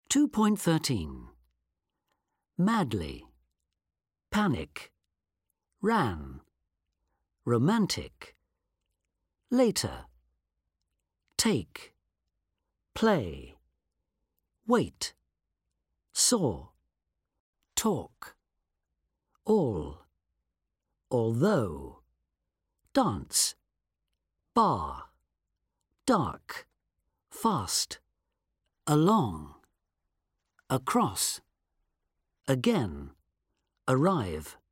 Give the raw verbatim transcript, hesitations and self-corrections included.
two point thirteen. Madly, panic, ran, romantic, later, take, play, wait, saw, talk, all, although, dance, bar, dark, fast, along, across, again, arrive,